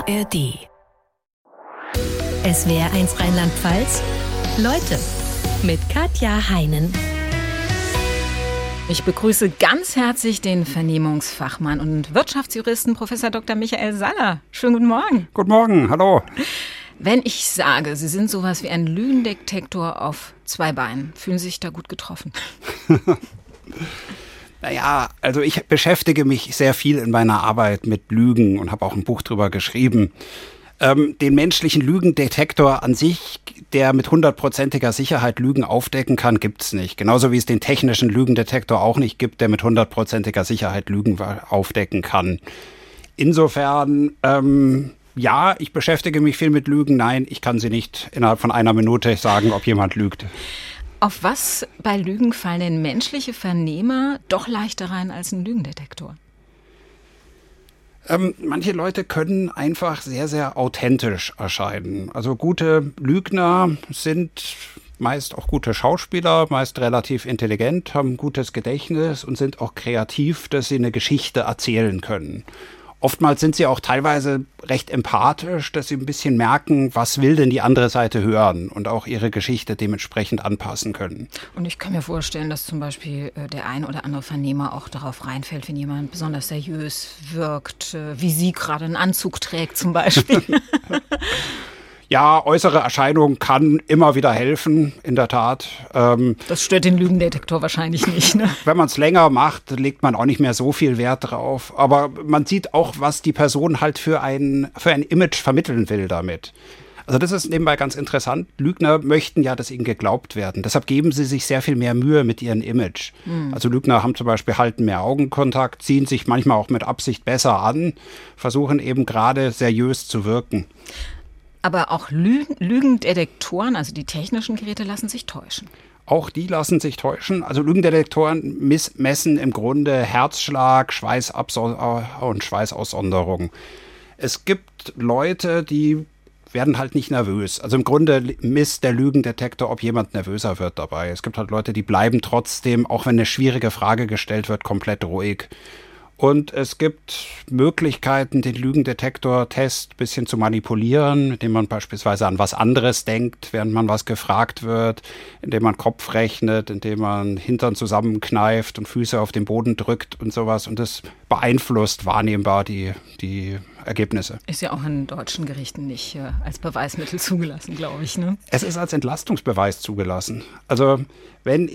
ARD. SWR1 Rheinland-Pfalz. Leute mit Katja Heinen. Ich begrüße ganz herzlich den Vernehmungsfachmann und Wirtschaftsjuristen Prof. Dr. Michael Saller. Schönen guten Morgen. Guten Morgen, hallo. Wenn ich sage, Sie sind sowas wie ein Lügendetektor auf zwei Beinen, fühlen Sie sich da gut getroffen? Naja, also ich beschäftige mich sehr viel in meiner Arbeit mit Lügen und habe auch ein Buch drüber geschrieben. Den menschlichen Lügendetektor an sich, der mit 100%iger Sicherheit Lügen aufdecken kann, gibt's nicht. Genauso wie es den technischen Lügendetektor auch nicht gibt, der mit 100%iger Sicherheit Lügen aufdecken kann. Insofern, ja, ich beschäftige mich viel mit Lügen. Nein, ich kann sie nicht innerhalb von einer Minute sagen, ob jemand lügt. Auf was bei Lügen fallen denn menschliche Vernehmer doch leichter rein als ein Lügendetektor? Manche Leute können einfach sehr, sehr authentisch erscheinen. Also gute Lügner sind meist auch gute Schauspieler, meist relativ intelligent, haben ein gutes Gedächtnis und sind auch kreativ, dass sie eine Geschichte erzählen können. Oftmals sind sie auch teilweise recht empathisch, dass sie ein bisschen merken, was will denn die andere Seite hören und auch ihre Geschichte dementsprechend anpassen können. Und ich kann mir vorstellen, dass zum Beispiel der ein oder andere Vernehmer auch darauf reinfällt, wenn jemand besonders seriös wirkt, wie Sie gerade einen Anzug trägt zum Beispiel. Ja, äußere Erscheinung kann immer wieder helfen, in der Tat. Das stört den Lügendetektor wahrscheinlich nicht, ne? Wenn man es länger macht, legt man auch nicht mehr so viel Wert drauf. Aber man sieht auch, was die Person halt für ein Image vermitteln will damit. Also das ist nebenbei ganz interessant. Lügner möchten ja, dass ihnen geglaubt werden. Deshalb geben sie sich sehr viel mehr Mühe mit ihrem Image. Also Lügner haben zum Beispiel halten mehr Augenkontakt, ziehen sich manchmal auch mit Absicht besser an, versuchen eben gerade seriös zu wirken. Aber auch Lügendetektoren, also die technischen Geräte, lassen sich täuschen. Auch die lassen sich täuschen. Also Lügendetektoren messen im Grunde Herzschlag, und Schweißaussonderung. Es gibt Leute, die werden halt nicht nervös. Also im Grunde misst der Lügendetektor, ob jemand nervöser wird dabei. Es gibt halt Leute, die bleiben trotzdem, auch wenn eine schwierige Frage gestellt wird, komplett ruhig. Und es gibt Möglichkeiten, den Lügendetektor-Test ein bisschen zu manipulieren, indem man beispielsweise an was anderes denkt, während man was gefragt wird, indem man Kopf rechnet, indem man Hintern zusammenkneift und Füße auf den Boden drückt und sowas. Und das beeinflusst wahrnehmbar die Ergebnisse. Ist ja auch in deutschen Gerichten nicht als Beweismittel zugelassen, glaube ich, ne? Es ist als Entlastungsbeweis zugelassen. Also wenn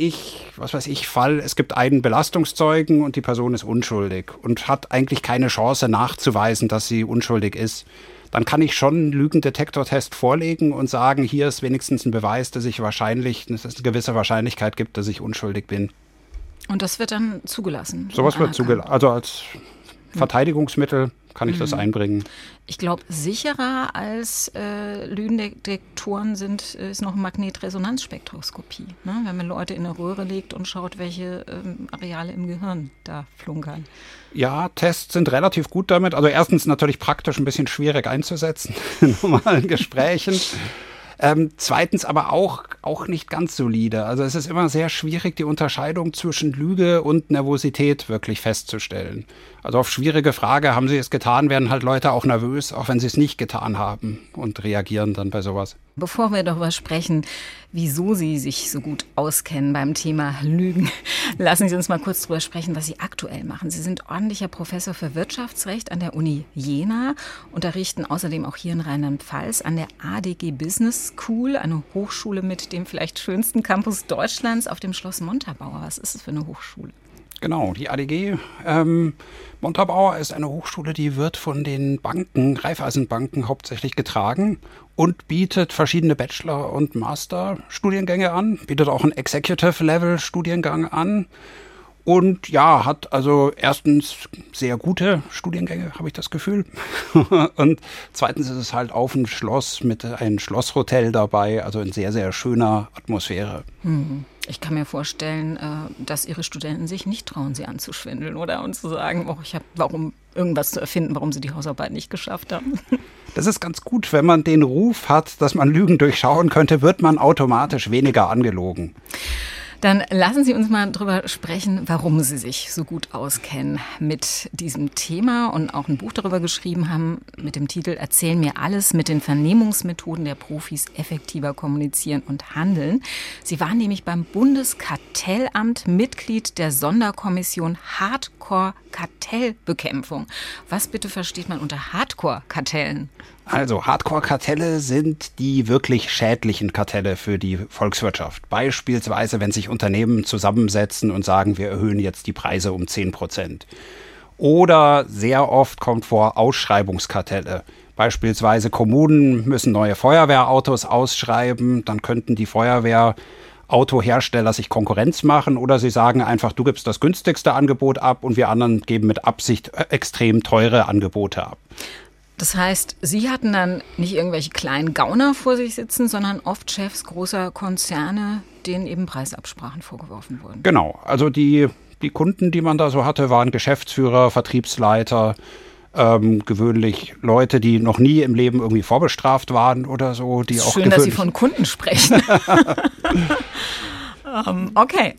es gibt einen Belastungszeugen und die Person ist unschuldig und hat eigentlich keine Chance nachzuweisen, dass sie unschuldig ist, dann kann ich schon einen Lügendetektortest vorlegen und sagen, hier ist wenigstens ein Beweis, dass es eine gewisse Wahrscheinlichkeit gibt, dass ich unschuldig bin. Und das wird dann zugelassen? Sowas wird zugelassen. Also als Verteidigungsmittel kann ich das einbringen. Ich glaube, sicherer als Lügendetektoren ist noch Magnetresonanzspektroskopie. Ne? Wenn man Leute in eine Röhre legt und schaut, welche Areale im Gehirn da flunkern. Ja, Tests sind relativ gut damit. Also erstens natürlich praktisch ein bisschen schwierig einzusetzen in normalen Gesprächen. Zweitens aber auch nicht ganz solide. Also es ist immer sehr schwierig, die Unterscheidung zwischen Lüge und Nervosität wirklich festzustellen. Also auf schwierige Frage, haben Sie es getan, werden halt Leute auch nervös, auch wenn sie es nicht getan haben und reagieren dann bei sowas. Bevor wir darüber sprechen, wieso Sie sich so gut auskennen beim Thema Lügen, lassen Sie uns mal kurz darüber sprechen, was Sie aktuell machen. Sie sind ordentlicher Professor für Wirtschaftsrecht an der Uni Jena, unterrichten außerdem auch hier in Rheinland-Pfalz an der ADG Business School, eine Hochschule mit dem vielleicht schönsten Campus Deutschlands auf dem Schloss Montabaur. Was ist es für eine Hochschule? Genau, die ADG Montabaur ist eine Hochschule, die wird von den Banken, Raiffeisenbanken hauptsächlich getragen und bietet verschiedene Bachelor- und Master-Studiengänge an, bietet auch einen Executive-Level-Studiengang an und ja, hat also erstens sehr gute Studiengänge, habe ich das Gefühl. Und zweitens ist es halt auf dem Schloss mit einem Schlosshotel dabei, also in sehr, sehr schöner Atmosphäre. Ich kann mir vorstellen, dass Ihre Studenten sich nicht trauen, Sie anzuschwindeln oder und zu sagen, warum irgendwas zu erfinden, warum Sie die Hausarbeit nicht geschafft haben. Das ist ganz gut, wenn man den Ruf hat, dass man Lügen durchschauen könnte, wird man automatisch weniger angelogen. Dann lassen Sie uns mal drüber sprechen, warum Sie sich so gut auskennen mit diesem Thema und auch ein Buch darüber geschrieben haben mit dem Titel Erzähl mir alles, mit den Vernehmungsmethoden der Profis effektiver kommunizieren und handeln. Sie waren nämlich beim Bundeskartellamt Mitglied der Sonderkommission Hardcore-Kartellbekämpfung. Was bitte versteht man unter Hardcore-Kartellen? Also Hardcore-Kartelle sind die wirklich schädlichen Kartelle für die Volkswirtschaft. Beispielsweise, wenn sich Unternehmen zusammensetzen und sagen, wir erhöhen jetzt die Preise um 10%. Oder sehr oft kommt vor Ausschreibungskartelle. Beispielsweise Kommunen müssen neue Feuerwehrautos ausschreiben, dann könnten die Feuerwehrautohersteller sich Konkurrenz machen oder sie sagen einfach, du gibst das günstigste Angebot ab und wir anderen geben mit Absicht extrem teure Angebote ab. Das heißt, Sie hatten dann nicht irgendwelche kleinen Gauner vor sich sitzen, sondern oft Chefs großer Konzerne, denen eben Preisabsprachen vorgeworfen wurden. Genau, also die Kunden, die man da so hatte, waren Geschäftsführer, Vertriebsleiter, gewöhnlich Leute, die noch nie im Leben irgendwie vorbestraft waren oder so. Die auch schön, dass Sie von Kunden sprechen. Okay.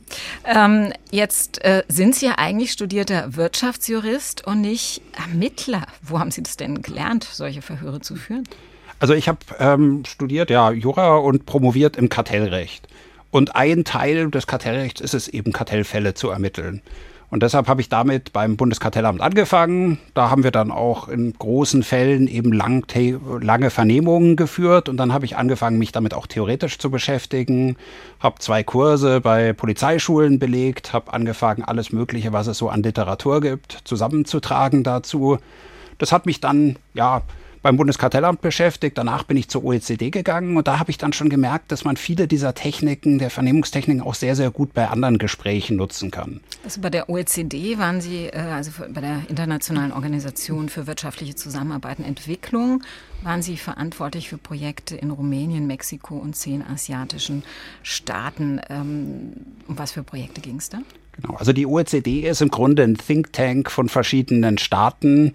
Jetzt sind Sie ja eigentlich studierter Wirtschaftsjurist und nicht Ermittler. Wo haben Sie das denn gelernt, solche Verhöre zu führen? Also ich habe studiert, Jura und promoviert im Kartellrecht. Und ein Teil des Kartellrechts ist es eben, Kartellfälle zu ermitteln. Und deshalb habe ich damit beim Bundeskartellamt angefangen. Da haben wir dann auch in großen Fällen eben lange Vernehmungen geführt. Und dann habe ich angefangen, mich damit auch theoretisch zu beschäftigen. Habe 2 Kurse bei Polizeischulen belegt. Habe angefangen, alles Mögliche, was es so an Literatur gibt, zusammenzutragen dazu. Das hat mich dann, beim Bundeskartellamt beschäftigt. Danach bin ich zur OECD gegangen und da habe ich dann schon gemerkt, dass man viele dieser Techniken, der Vernehmungstechniken auch sehr, sehr gut bei anderen Gesprächen nutzen kann. Also bei der OECD waren Sie, also bei der Internationalen Organisation für wirtschaftliche Zusammenarbeit und Entwicklung, waren Sie verantwortlich für Projekte in Rumänien, Mexiko und 10 asiatischen Staaten. Um was für Projekte ging es da? Genau, also die OECD ist im Grunde ein Think Tank von verschiedenen Staaten,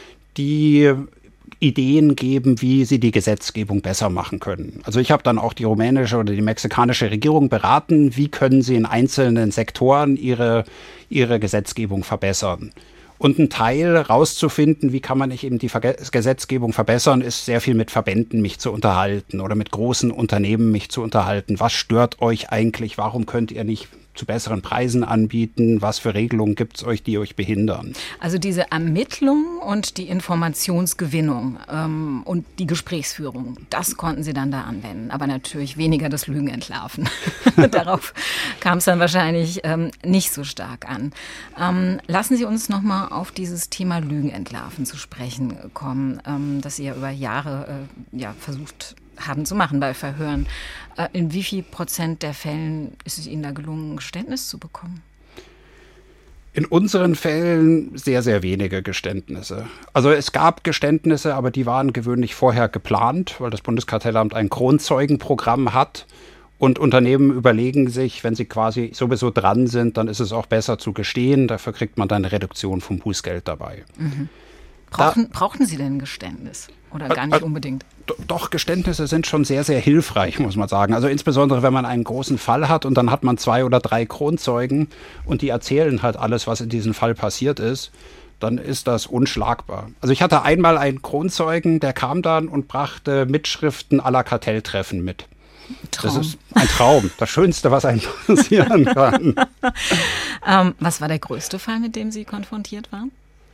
die Ideen geben, wie sie die Gesetzgebung besser machen können. Also ich habe dann auch die rumänische oder die mexikanische Regierung beraten, wie können sie in einzelnen Sektoren ihre Gesetzgebung verbessern. Und ein Teil rauszufinden, wie kann man eben die Gesetzgebung verbessern, ist sehr viel mit Verbänden mich zu unterhalten oder mit großen Unternehmen mich zu unterhalten. Was stört euch eigentlich? Warum könnt ihr nicht zu besseren Preisen anbieten? Was für Regelungen gibt es euch, die euch behindern? Also diese Ermittlung und die Informationsgewinnung und die Gesprächsführung, das konnten Sie dann da anwenden. Aber natürlich weniger das Lügen entlarven. Darauf kam es dann wahrscheinlich nicht so stark an. Lassen Sie uns noch mal auf dieses Thema Lügen entlarven zu sprechen kommen, das Sie ja über Jahre versucht haben zu machen bei Verhören. In wie viel % der Fällen ist es Ihnen da gelungen, ein Geständnis zu bekommen? In unseren Fällen sehr, sehr wenige Geständnisse. Also es gab Geständnisse, aber die waren gewöhnlich vorher geplant, weil das Bundeskartellamt ein Kronzeugenprogramm hat. Und Unternehmen überlegen sich, wenn sie quasi sowieso dran sind, dann ist es auch besser zu gestehen. Dafür kriegt man dann eine Reduktion vom Bußgeld dabei. Mhm. Brauchten Sie denn ein Geständnis? Oder gar nicht unbedingt? Doch, Geständnisse sind schon sehr, sehr hilfreich, muss man sagen. Also insbesondere, wenn man einen großen Fall hat und dann hat man 2 oder 3 Kronzeugen und die erzählen halt alles, was in diesem Fall passiert ist, dann ist das unschlagbar. Also ich hatte einmal einen Kronzeugen, der kam dann und brachte Mitschriften aller Kartelltreffen mit. Traum. Das ist ein Traum, das Schönste, was einem passieren kann. Was war der größte Fall, mit dem Sie konfrontiert waren?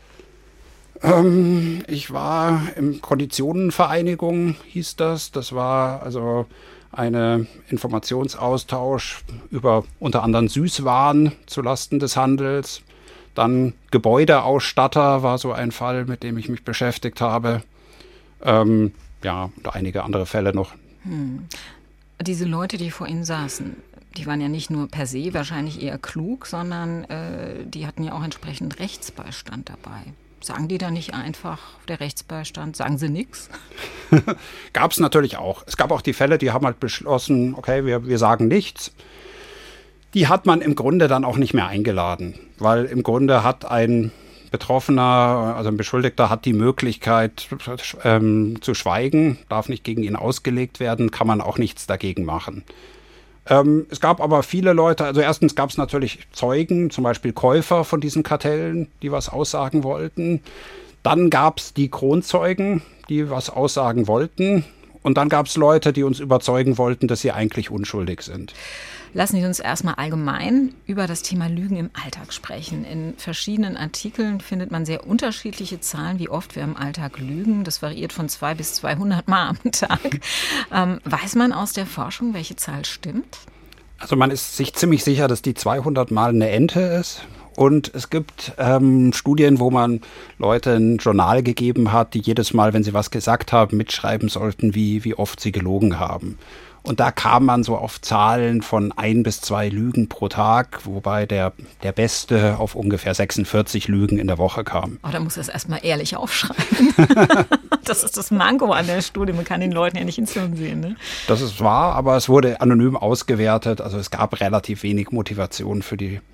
Ich war im Konditionenvereinigung, hieß das. Das war also ein Informationsaustausch über unter anderem Süßwaren zulasten des Handels. Dann Gebäudeausstatter war so ein Fall, mit dem ich mich beschäftigt habe. Und einige andere Fälle noch. Diese Leute, die vor Ihnen saßen, die waren ja nicht nur per se wahrscheinlich eher klug, sondern die hatten ja auch entsprechend Rechtsbeistand dabei. Sagen die da nicht einfach, der Rechtsbeistand, sagen sie nichts? Gab es natürlich auch. Es gab auch die Fälle, die haben halt beschlossen, okay, wir sagen nichts. Die hat man im Grunde dann auch nicht mehr eingeladen, weil im Grunde hat ein Betroffener, also ein Beschuldigter, hat die Möglichkeit zu schweigen, darf nicht gegen ihn ausgelegt werden, kann man auch nichts dagegen machen. Es gab aber viele Leute, also erstens gab es natürlich Zeugen, zum Beispiel Käufer von diesen Kartellen, die was aussagen wollten. Dann gab es die Kronzeugen, die was aussagen wollten. Und dann gab es Leute, die uns überzeugen wollten, dass sie eigentlich unschuldig sind. Lassen Sie uns erstmal allgemein über das Thema Lügen im Alltag sprechen. In verschiedenen Artikeln findet man sehr unterschiedliche Zahlen, wie oft wir im Alltag lügen. Das variiert von 200 bis 200 Mal am Tag. Weiß man aus der Forschung, welche Zahl stimmt? Also man ist sich ziemlich sicher, dass die 200 Mal eine Ente ist. Und es gibt Studien, wo man Leute ein Journal gegeben hat, die jedes Mal, wenn sie was gesagt haben, mitschreiben sollten, wie oft sie gelogen haben. Und da kam man so auf Zahlen von 1 bis 2 Lügen pro Tag, wobei der Beste auf ungefähr 46 Lügen in der Woche kam. Oh, da muss er es erstmal ehrlich aufschreiben. Das ist das Manko an der Studie. Man kann den Leuten ja nicht ins Hirn sehen. Ne? Das ist wahr, aber es wurde anonym ausgewertet. Also es gab relativ wenig Motivation für die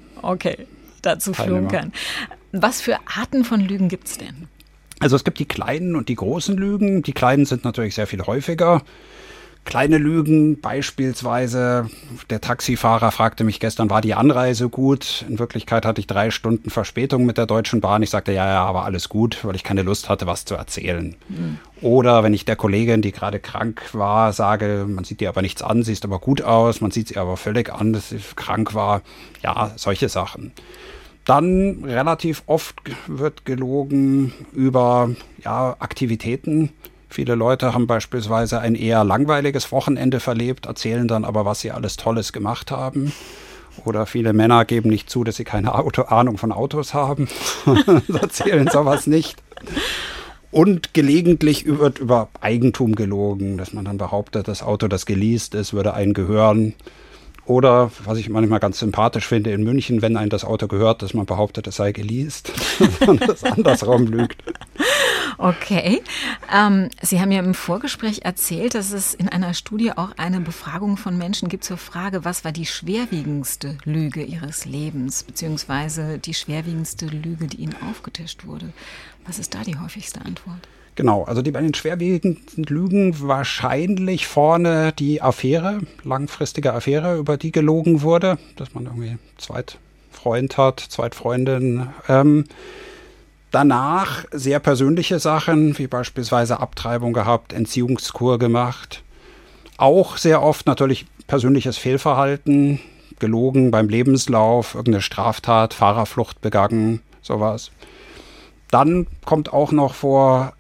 dazu flunkern. Was für Arten von Lügen gibt es denn? Also es gibt die kleinen und die großen Lügen. Die kleinen sind natürlich sehr viel häufiger. Kleine Lügen, beispielsweise, der Taxifahrer fragte mich gestern, war die Anreise gut? In Wirklichkeit hatte ich 3 Stunden Verspätung mit der Deutschen Bahn. Ich sagte, ja, aber alles gut, weil ich keine Lust hatte, was zu erzählen. Oder wenn ich der Kollegin, die gerade krank war, sage, man sieht dir aber nichts an, siehst aber gut aus, man sieht sie aber völlig an, dass sie krank war. Ja, solche Sachen. Dann relativ oft wird gelogen über Aktivitäten. Viele Leute haben beispielsweise ein eher langweiliges Wochenende verlebt, erzählen dann aber, was sie alles Tolles gemacht haben. Oder viele Männer geben nicht zu, dass sie keine Ahnung von Autos haben. Erzählen sowas nicht. Und gelegentlich wird über Eigentum gelogen, dass man dann behauptet, das Auto, das geleast ist, würde einem gehören. Oder, was ich manchmal ganz sympathisch finde, in München, wenn einem das Auto gehört, dass man behauptet, es sei geleast und das andersrum lügt. Okay. Sie haben ja im Vorgespräch erzählt, dass es in einer Studie auch eine Befragung von Menschen gibt zur Frage, was war die schwerwiegendste Lüge ihres Lebens, beziehungsweise die schwerwiegendste Lüge, die ihnen aufgetischt wurde. Was ist da die häufigste Antwort? Genau, also die bei den schwerwiegenden Lügen wahrscheinlich vorne die Affäre, langfristige Affäre, über die gelogen wurde, dass man irgendwie einen Zweitfreund hat, Zweitfreundin. Danach sehr persönliche Sachen, wie beispielsweise Abtreibung gehabt, Entziehungskur gemacht. Auch sehr oft natürlich persönliches Fehlverhalten, gelogen beim Lebenslauf, irgendeine Straftat, Fahrerflucht begangen, sowas. Dann kommt auch noch vor,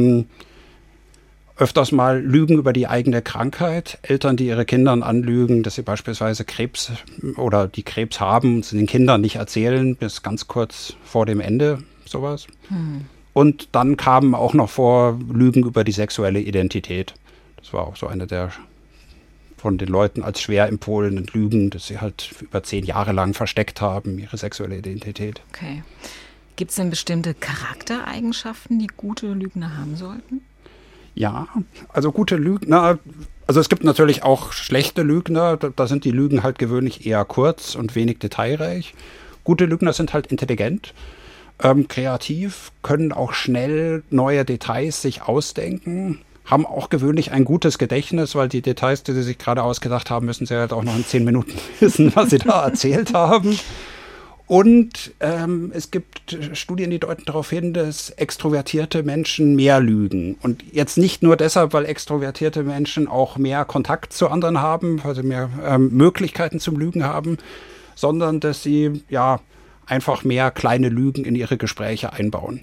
öfters mal Lügen über die eigene Krankheit. Eltern, die ihre Kindern anlügen, dass sie beispielsweise Krebs oder die Krebs haben und sie den Kindern nicht erzählen, bis ganz kurz vor dem Ende, sowas. Und dann kamen auch noch vor Lügen über die sexuelle Identität. Das war auch so eine der von den Leuten als schwer empfohlenen Lügen, dass sie halt über 10 Jahre lang versteckt haben, ihre sexuelle Identität. Okay. Gibt es denn bestimmte Charaktereigenschaften, die gute Lügner haben sollten? Ja, also gute Lügner, also es gibt natürlich auch schlechte Lügner, da sind die Lügen halt gewöhnlich eher kurz und wenig detailreich. Gute Lügner sind halt intelligent, kreativ, können auch schnell neue Details sich ausdenken, haben auch gewöhnlich ein gutes Gedächtnis, weil die Details, die sie sich gerade ausgedacht haben, müssen sie halt auch noch in 10 Minuten wissen, was sie da erzählt haben. Und es gibt Studien, die deuten darauf hin, dass extrovertierte Menschen mehr lügen. Und jetzt nicht nur deshalb, weil extrovertierte Menschen auch mehr Kontakt zu anderen haben, also mehr Möglichkeiten zum Lügen haben, sondern dass sie einfach mehr kleine Lügen in ihre Gespräche einbauen.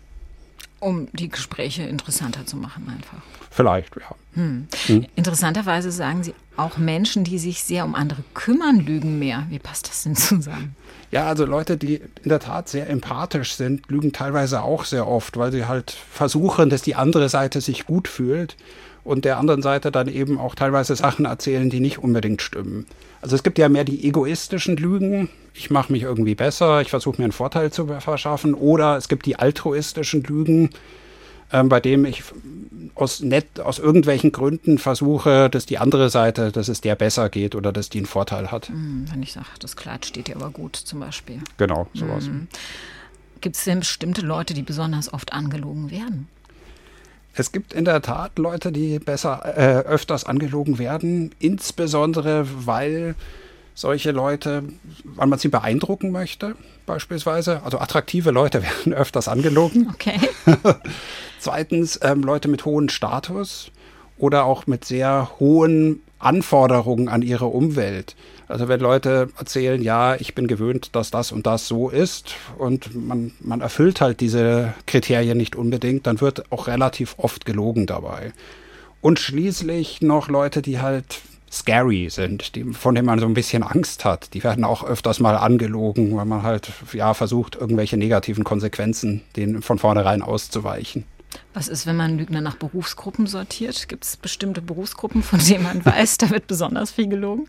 Um die Gespräche interessanter zu machen einfach. Vielleicht, ja. Interessanterweise sagen Sie, auch Menschen, die sich sehr um andere kümmern, lügen mehr. Wie passt das denn zusammen? Ja, also Leute, die in der Tat sehr empathisch sind, lügen teilweise auch sehr oft, weil sie halt versuchen, dass die andere Seite sich gut fühlt und der anderen Seite dann eben auch teilweise Sachen erzählen, die nicht unbedingt stimmen. Also es gibt ja mehr die egoistischen Lügen. Ich mache mich irgendwie besser, ich versuche mir einen Vorteil zu verschaffen. Oder es gibt die altruistischen Lügen, bei dem ich aus irgendwelchen Gründen versuche, dass die andere Seite, dass es der besser geht oder dass die einen Vorteil hat. Wenn ich sage, das Kleid steht dir aber gut zum Beispiel. Genau, sowas. Gibt es denn bestimmte Leute, die besonders oft angelogen werden? Es gibt in der Tat Leute, die öfters angelogen werden, insbesondere weil solche Leute, weil man sie beeindrucken möchte, beispielsweise. Also attraktive Leute werden öfters angelogen. Okay. Zweitens Leute mit hohem Status oder auch mit sehr hohen Anforderungen an ihre Umwelt. Also wenn Leute erzählen, ja, ich bin gewöhnt, dass das und das so ist und man erfüllt halt diese Kriterien nicht unbedingt, dann wird auch relativ oft gelogen dabei. Und schließlich noch Leute, die halt scary sind, von denen man so ein bisschen Angst hat. Die werden auch öfters mal angelogen, weil man halt versucht, irgendwelche negativen Konsequenzen denen von vornherein auszuweichen. Was ist, wenn man Lügner nach Berufsgruppen sortiert? Gibt es bestimmte Berufsgruppen, von denen man weiß, da wird besonders viel gelogen?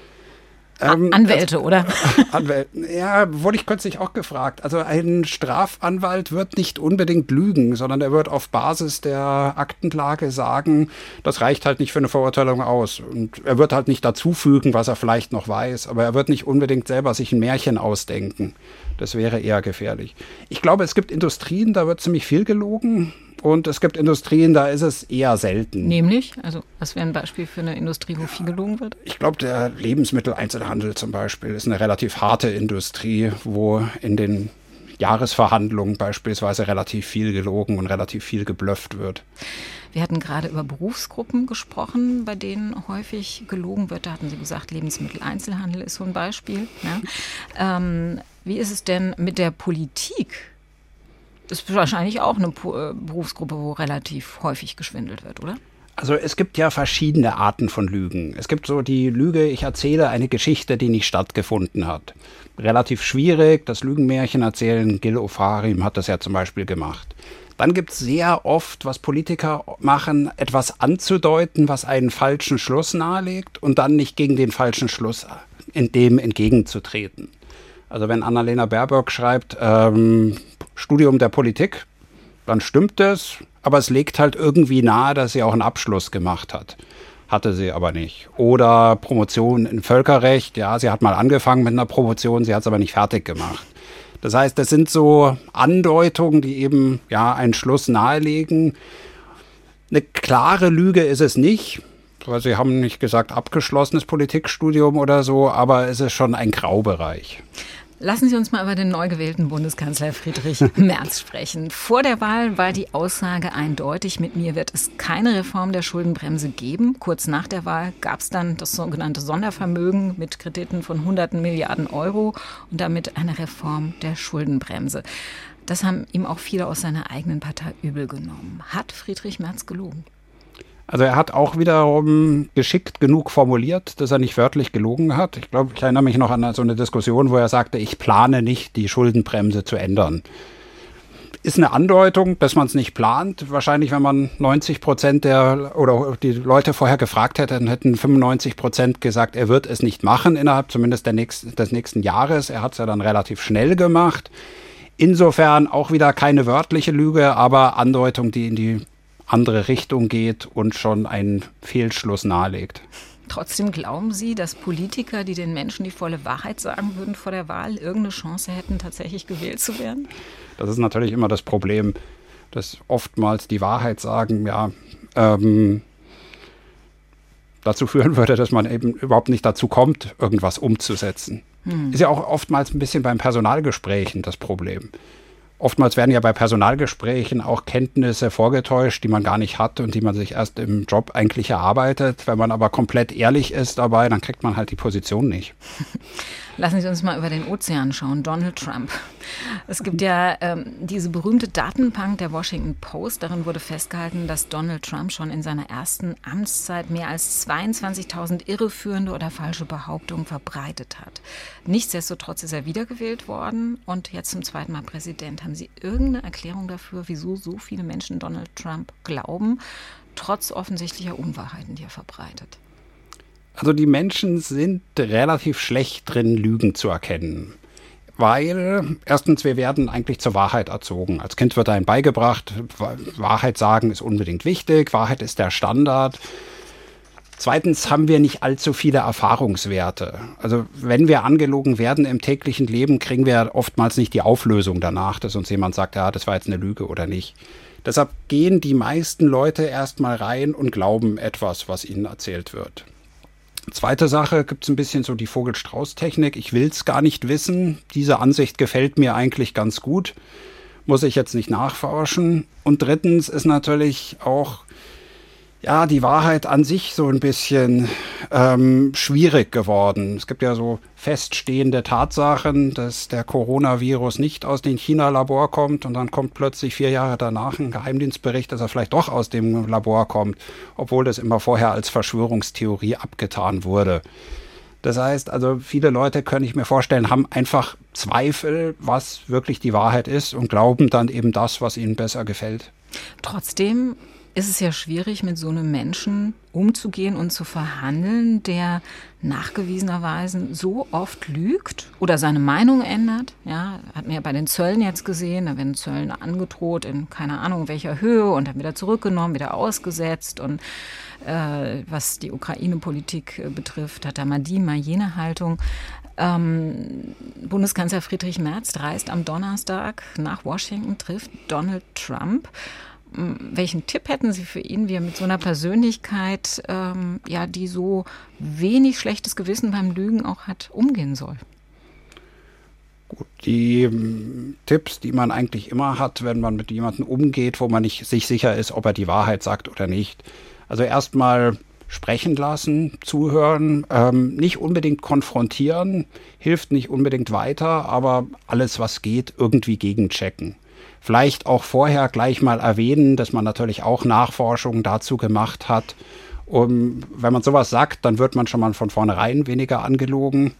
Anwälte, oder? Anwälte, ja, wurde ich kürzlich auch gefragt. Also ein Strafanwalt wird nicht unbedingt lügen, sondern er wird auf Basis der Aktenlage sagen, das reicht halt nicht für eine Verurteilung aus. Und er wird halt nicht dazufügen, was er vielleicht noch weiß, aber er wird nicht unbedingt selber sich ein Märchen ausdenken. Das wäre eher gefährlich. Ich glaube, es gibt Industrien, da wird ziemlich viel gelogen. Und es gibt Industrien, da ist es eher selten. Nämlich? Also was wäre ein Beispiel für eine Industrie, wo viel gelogen wird? Ich glaube, der Lebensmitteleinzelhandel zum Beispiel ist eine relativ harte Industrie, wo in den Jahresverhandlungen beispielsweise relativ viel gelogen und relativ viel geblufft wird. Wir hatten gerade über Berufsgruppen gesprochen, bei denen häufig gelogen wird. Da hatten Sie gesagt, Lebensmitteleinzelhandel ist so ein Beispiel. Ja. Wie ist es denn mit der Politik? Das ist wahrscheinlich auch eine Berufsgruppe, wo relativ häufig geschwindelt wird, oder? Also es gibt ja verschiedene Arten von Lügen. Es gibt so die Lüge, ich erzähle eine Geschichte, die nicht stattgefunden hat. Relativ schwierig, das Lügenmärchen erzählen. Gil Ofarim hat das ja zum Beispiel gemacht. Dann gibt es sehr oft, was Politiker machen, etwas anzudeuten, was einen falschen Schluss nahelegt und dann nicht gegen den falschen Schluss in dem entgegenzutreten. Also wenn Annalena Baerbock schreibt, Studium der Politik, dann stimmt es, aber es legt halt irgendwie nahe, dass sie auch einen Abschluss gemacht hat. Hatte sie aber nicht. Oder Promotion in Völkerrecht, ja, sie hat mal angefangen mit einer Promotion, sie hat es aber nicht fertig gemacht. Das heißt, das sind so Andeutungen, die eben einen Schluss nahelegen. Eine klare Lüge ist es nicht, weil Sie haben nicht gesagt abgeschlossenes Politikstudium oder so, aber es ist schon ein Graubereich. Lassen Sie uns mal über den neu gewählten Bundeskanzler Friedrich Merz sprechen. Vor der Wahl war die Aussage eindeutig, mit mir wird es keine Reform der Schuldenbremse geben. Kurz nach der Wahl gab es dann das sogenannte Sondervermögen mit Krediten von hunderten Milliarden Euro und damit eine Reform der Schuldenbremse. Das haben ihm auch viele aus seiner eigenen Partei übel genommen. Hat Friedrich Merz gelogen? Also er hat auch wiederum geschickt genug formuliert, dass er nicht wörtlich gelogen hat. Ich glaube, ich erinnere mich noch an so eine Diskussion, wo er sagte, ich plane nicht, die Schuldenbremse zu ändern. Ist eine Andeutung, dass man es nicht plant. Wahrscheinlich, wenn man 90% oder die Leute vorher gefragt hätte, dann hätten 95% gesagt, er wird es nicht machen innerhalb zumindest des nächsten Jahres. Er hat es ja dann relativ schnell gemacht. Insofern auch wieder keine wörtliche Lüge, aber Andeutung, die in die andere Richtung geht und schon einen Fehlschluss nahelegt. Trotzdem glauben Sie, dass Politiker, die den Menschen die volle Wahrheit sagen würden vor der Wahl, irgendeine Chance hätten, tatsächlich gewählt zu werden? Das ist natürlich immer das Problem, dass oftmals die Wahrheit sagen, dazu führen würde, dass man eben überhaupt nicht dazu kommt, irgendwas umzusetzen. Ist ja auch oftmals ein bisschen beim Personalgesprächen das Problem. Oftmals werden ja bei Personalgesprächen auch Kenntnisse vorgetäuscht, die man gar nicht hat und die man sich erst im Job eigentlich erarbeitet. Wenn man aber komplett ehrlich ist dabei, dann kriegt man halt die Position nicht. Lassen Sie uns mal über den Ozean schauen. Donald Trump. Es gibt ja diese berühmte Datenbank der Washington Post. Darin wurde festgehalten, dass Donald Trump schon in seiner ersten Amtszeit mehr als 22.000 irreführende oder falsche Behauptungen verbreitet hat. Nichtsdestotrotz ist er wiedergewählt worden und jetzt zum zweiten Mal Präsident. Haben Sie irgendeine Erklärung dafür, wieso so viele Menschen Donald Trump glauben, trotz offensichtlicher Unwahrheiten, die er verbreitet? Also die Menschen sind relativ schlecht drin, Lügen zu erkennen. Weil, erstens, wir werden eigentlich zur Wahrheit erzogen. Als Kind wird einem beigebracht, Wahrheit sagen ist unbedingt wichtig, Wahrheit ist der Standard. Zweitens haben wir nicht allzu viele Erfahrungswerte. Also wenn wir angelogen werden im täglichen Leben, kriegen wir oftmals nicht die Auflösung danach, dass uns jemand sagt, ja, das war jetzt eine Lüge oder nicht. Deshalb gehen die meisten Leute erstmal rein und glauben etwas, was ihnen erzählt wird. Zweite Sache, gibt es ein bisschen so die Vogel-Strauß-Technik. Ich will es gar nicht wissen. Diese Ansicht gefällt mir eigentlich ganz gut. Muss ich jetzt nicht nachforschen. Und drittens ist natürlich auch die Wahrheit an sich so ein bisschen schwierig geworden. Es gibt ja so feststehende Tatsachen, dass der Coronavirus nicht aus dem China-Labor kommt und dann kommt plötzlich 4 Jahre danach ein Geheimdienstbericht, dass er vielleicht doch aus dem Labor kommt, obwohl das immer vorher als Verschwörungstheorie abgetan wurde. Das heißt, also viele Leute, könnte ich mir vorstellen, haben einfach Zweifel, was wirklich die Wahrheit ist und glauben dann eben das, was ihnen besser gefällt. Trotzdem ist es ja schwierig, mit so einem Menschen umzugehen und zu verhandeln, der nachgewiesenerweise so oft lügt oder seine Meinung ändert. Ja, hat man ja bei den Zöllen jetzt gesehen, da werden Zöllen angedroht in keine Ahnung welcher Höhe und dann wieder zurückgenommen, wieder ausgesetzt. Und was die Ukraine-Politik betrifft, hat er mal die, mal jene Haltung. Bundeskanzler Friedrich Merz reist am Donnerstag nach Washington, trifft Donald Trump. Welchen Tipp hätten Sie für ihn, wie er mit so einer Persönlichkeit, die so wenig schlechtes Gewissen beim Lügen auch hat, umgehen soll? Gut, die Tipps, die man eigentlich immer hat, wenn man mit jemandem umgeht, wo man nicht sich sicher ist, ob er die Wahrheit sagt oder nicht. Also erstmal sprechen lassen, zuhören, nicht unbedingt konfrontieren, hilft nicht unbedingt weiter, aber alles, was geht, irgendwie gegenchecken. Vielleicht auch vorher gleich mal erwähnen, dass man natürlich auch Nachforschungen dazu gemacht hat. Und wenn man sowas sagt, dann wird man schon mal von vornherein weniger angelogen.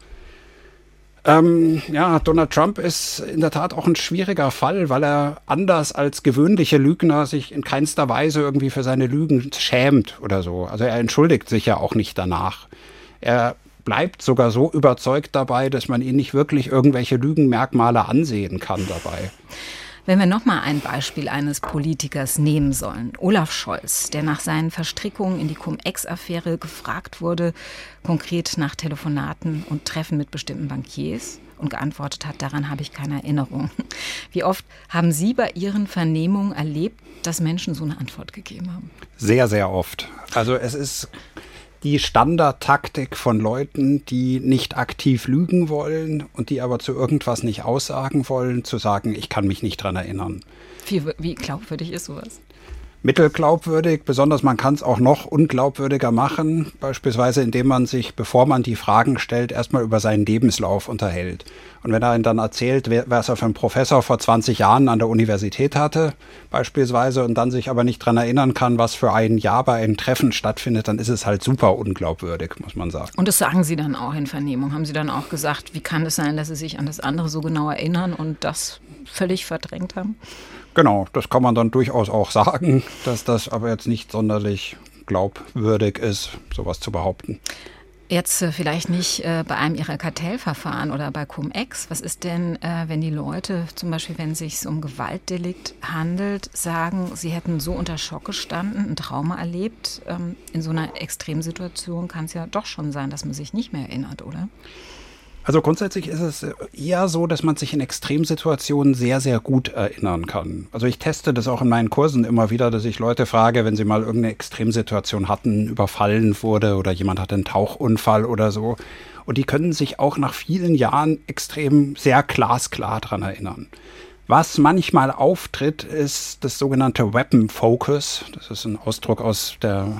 Donald Trump ist in der Tat auch ein schwieriger Fall, weil er anders als gewöhnliche Lügner sich in keinster Weise irgendwie für seine Lügen schämt oder so. Also er entschuldigt sich ja auch nicht danach. Er bleibt sogar so überzeugt dabei, dass man ihn nicht wirklich irgendwelche Lügenmerkmale ansehen kann dabei. Wenn wir nochmal ein Beispiel eines Politikers nehmen sollen, Olaf Scholz, der nach seinen Verstrickungen in die Cum-Ex-Affäre gefragt wurde, konkret nach Telefonaten und Treffen mit bestimmten Bankiers und geantwortet hat, daran habe ich keine Erinnerung. Wie oft haben Sie bei Ihren Vernehmungen erlebt, dass Menschen so eine Antwort gegeben haben? Sehr, sehr oft. Also es ist die Standardtaktik von Leuten, die nicht aktiv lügen wollen und die aber zu irgendwas nicht aussagen wollen, zu sagen, ich kann mich nicht dran erinnern. Wie glaubwürdig ist sowas? Mittelglaubwürdig, besonders man kann es auch noch unglaubwürdiger machen, beispielsweise indem man sich, bevor man die Fragen stellt, erstmal über seinen Lebenslauf unterhält. Und wenn er ihn dann erzählt, was er für einen Professor vor 20 Jahren an der Universität hatte, beispielsweise, und dann sich aber nicht dran erinnern kann, was für ein Jahr bei einem Treffen stattfindet, dann ist es halt super unglaubwürdig, muss man sagen. Und das sagen Sie dann auch in Vernehmung? Haben Sie dann auch gesagt, wie kann es sein, dass Sie sich an das andere so genau erinnern und das völlig verdrängt haben? Genau, das kann man dann durchaus auch sagen, dass das aber jetzt nicht sonderlich glaubwürdig ist, sowas zu behaupten. Jetzt vielleicht nicht bei einem Ihrer Kartellverfahren oder bei Cum-Ex. Was ist denn, wenn die Leute, zum Beispiel wenn es sich um Gewaltdelikt handelt, sagen, sie hätten so unter Schock gestanden, ein Trauma erlebt? In so einer Extremsituation kann es ja doch schon sein, dass man sich nicht mehr erinnert, oder? Also grundsätzlich ist es eher so, dass man sich in Extremsituationen sehr, sehr gut erinnern kann. Also ich teste das auch in meinen Kursen immer wieder, dass ich Leute frage, wenn sie mal irgendeine Extremsituation hatten, überfallen wurde oder jemand hatte einen Tauchunfall oder so. Und die können sich auch nach vielen Jahren extrem sehr glasklar dran erinnern. Was manchmal auftritt, ist das sogenannte Weapon Focus. Das ist ein Ausdruck aus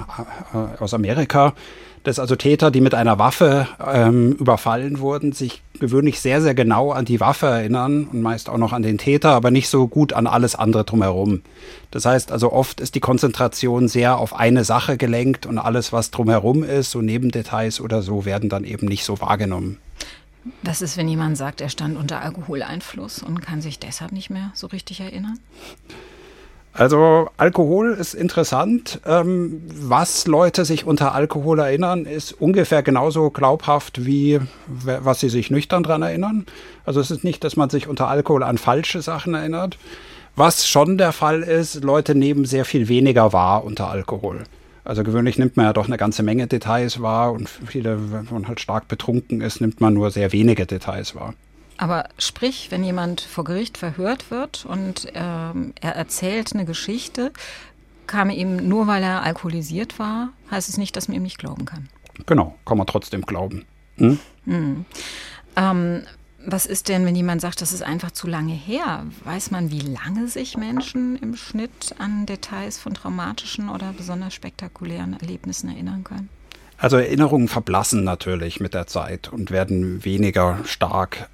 Amerika. Dass also Täter, die mit einer Waffe überfallen wurden, sich gewöhnlich sehr, sehr genau an die Waffe erinnern und meist auch noch an den Täter, aber nicht so gut an alles andere drumherum. Das heißt also, oft ist die Konzentration sehr auf eine Sache gelenkt und alles, was drumherum ist, so Nebendetails oder so, werden dann eben nicht so wahrgenommen. Was ist, wenn jemand sagt, er stand unter Alkoholeinfluss und kann sich deshalb nicht mehr so richtig erinnern? Also Alkohol ist interessant. Was Leute sich unter Alkohol erinnern, ist ungefähr genauso glaubhaft, wie was sie sich nüchtern dran erinnern. Also es ist nicht, dass man sich unter Alkohol an falsche Sachen erinnert. Was schon der Fall ist, Leute nehmen sehr viel weniger wahr unter Alkohol. Also gewöhnlich nimmt man ja doch eine ganze Menge Details wahr und viele, wenn man halt stark betrunken ist, nimmt man nur sehr wenige Details wahr. Aber sprich, wenn jemand vor Gericht verhört wird und er erzählt eine Geschichte, kam ihm nur, weil er alkoholisiert war, heißt es nicht, dass man ihm nicht glauben kann. Genau, kann man trotzdem glauben. Was ist denn, wenn jemand sagt, das ist einfach zu lange her? Weiß man, wie lange sich Menschen im Schnitt an Details von traumatischen oder besonders spektakulären Erlebnissen erinnern können? Also Erinnerungen verblassen natürlich mit der Zeit und werden weniger stark.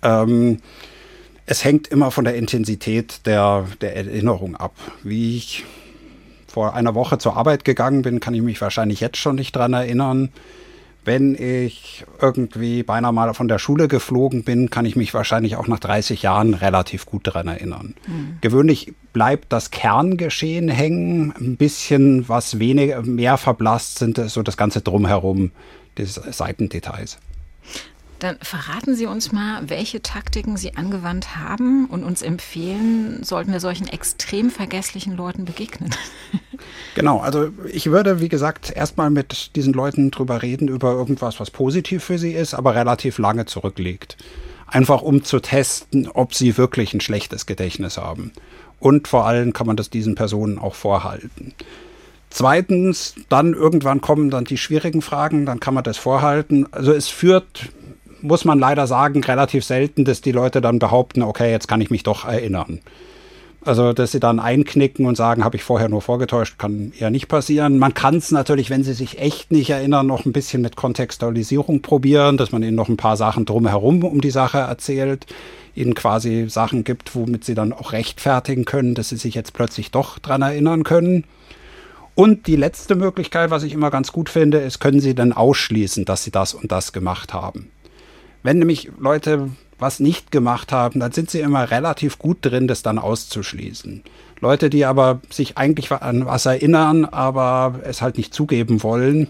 Es hängt immer von der Intensität der Erinnerung ab. Wie ich vor einer Woche zur Arbeit gegangen bin, kann ich mich wahrscheinlich jetzt schon nicht dran erinnern. Wenn ich irgendwie beinahe mal von der Schule geflogen bin, kann ich mich wahrscheinlich auch nach 30 Jahren relativ gut daran erinnern. Gewöhnlich bleibt das Kerngeschehen hängen, ein bisschen was mehr verblasst sind, so das Ganze drumherum, die Seitendetails. Dann verraten Sie uns mal, welche Taktiken Sie angewandt haben und uns empfehlen, sollten wir solchen extrem vergesslichen Leuten begegnen. Genau, also ich würde, wie gesagt, erstmal mit diesen Leuten drüber reden, über irgendwas, was positiv für sie ist, aber relativ lange zurückliegt. Einfach um zu testen, ob sie wirklich ein schlechtes Gedächtnis haben. Und vor allem kann man das diesen Personen auch vorhalten. Zweitens, dann irgendwann kommen dann die schwierigen Fragen, dann kann man das vorhalten. Also es führt, muss man leider sagen, relativ selten, dass die Leute dann behaupten, okay, jetzt kann ich mich doch erinnern. Also, dass sie dann einknicken und sagen, habe ich vorher nur vorgetäuscht, kann eher nicht passieren. Man kann es natürlich, wenn sie sich echt nicht erinnern, noch ein bisschen mit Kontextualisierung probieren, dass man ihnen noch ein paar Sachen drumherum um die Sache erzählt, ihnen quasi Sachen gibt, womit sie dann auch rechtfertigen können, dass sie sich jetzt plötzlich doch dran erinnern können. Und die letzte Möglichkeit, was ich immer ganz gut finde, ist, können sie dann ausschließen, dass sie das und das gemacht haben. Wenn nämlich Leute was nicht gemacht haben, dann sind sie immer relativ gut drin, das dann auszuschließen. Leute, die aber sich eigentlich an was erinnern, aber es halt nicht zugeben wollen,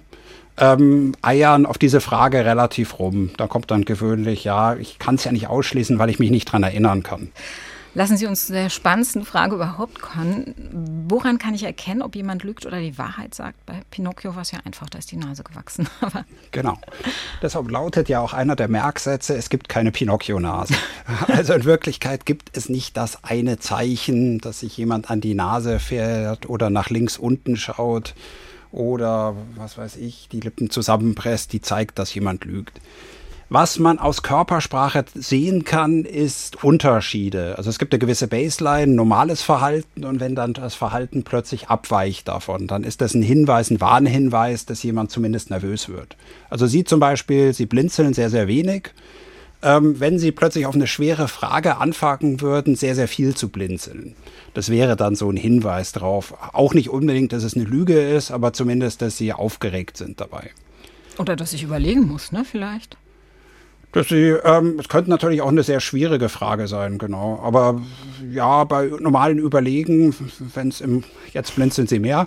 eiern auf diese Frage relativ rum. Da kommt dann gewöhnlich, ja, ich kann es ja nicht ausschließen, weil ich mich nicht dran erinnern kann. Lassen Sie uns zu der spannendsten Frage überhaupt kommen. Woran kann ich erkennen, ob jemand lügt oder die Wahrheit sagt? Bei Pinocchio war es ja einfach, da ist die Nase gewachsen. Aber genau. Deshalb lautet ja auch einer der Merksätze, es gibt keine Pinocchio-Nase. Also in Wirklichkeit gibt es nicht das eine Zeichen, dass sich jemand an die Nase fährt oder nach links unten schaut oder, was weiß ich, die Lippen zusammenpresst, die zeigt, dass jemand lügt. Was man aus Körpersprache sehen kann, ist Unterschiede. Also es gibt eine gewisse Baseline, normales Verhalten, und wenn dann das Verhalten plötzlich abweicht davon, dann ist das ein Hinweis, ein Warnhinweis, dass jemand zumindest nervös wird. Also Sie zum Beispiel, Sie blinzeln sehr, sehr wenig. Wenn Sie plötzlich auf eine schwere Frage anfangen würden, sehr, sehr viel zu blinzeln. Das wäre dann so ein Hinweis drauf. Auch nicht unbedingt, dass es eine Lüge ist, aber zumindest, dass Sie aufgeregt sind dabei. Oder dass ich überlegen muss, ne, vielleicht? Es könnte natürlich auch eine sehr schwierige Frage sein, genau. Aber ja, bei normalen Überlegen, jetzt blinzeln Sie mehr.